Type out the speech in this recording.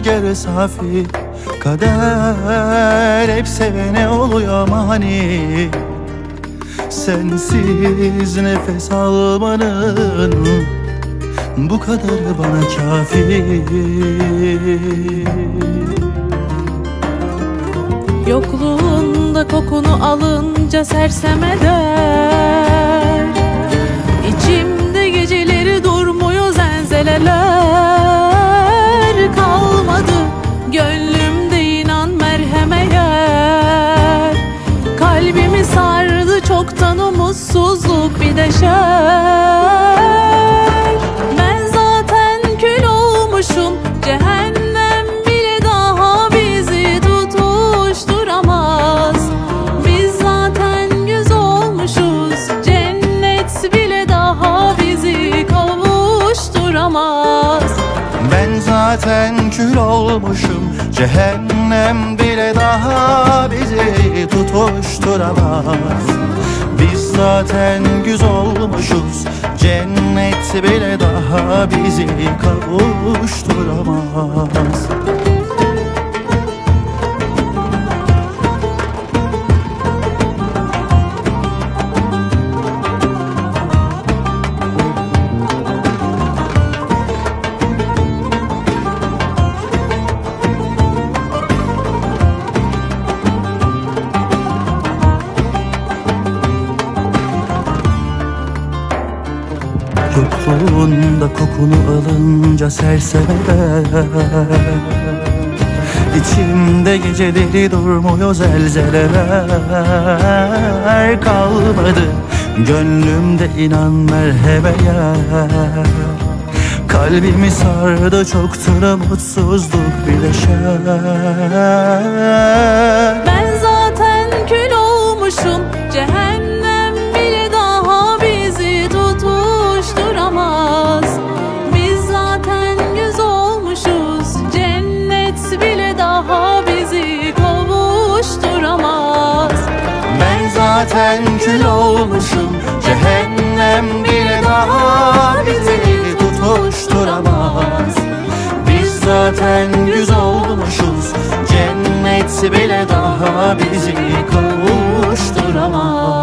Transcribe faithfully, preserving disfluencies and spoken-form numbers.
rüzgarı safi, kader hep sevene oluyor mani. Sensiz nefes almanın bu kadar bana kafi. Yokluğunda kokunu alınca sersem eder, İçimde geceleri durmuyor zelzeleler. Kalmadı gönlümde inan merheme yer, kalbimi sardı çoktan umutsuzluk bir de şer. Ben zaten kül olmuşum, cehennem bile daha bizi tutuşturamaz. Biz zaten güz olmuşuz, cennet bile daha bizi kavuşturamaz. Ben zaten kül olmuşum, cehennem bile daha bizi tutuşturamaz. Biz zaten güz olmuşuz, cennet bile daha bizi kavuşturamaz. Yokluğunda kokunu alınca sersem eder, İçimde geceleri durmuyor zelzeleler. Kalmadı gönlümde inan merheme yer, kalbimi sardı çoktur mutsuzluk bir şer. Ben zaten kül olmuşum, cehennem bile daha bizi tutuşturamaz. Biz zaten güz olmuşuz, cennet bile daha bizi kavuşturamaz. Ben zaten kül olmuşum, cehennem bile daha bizi tutuşturamaz. Biz zaten güz olmuşuz, cennet bile daha bizi kavuşturamaz.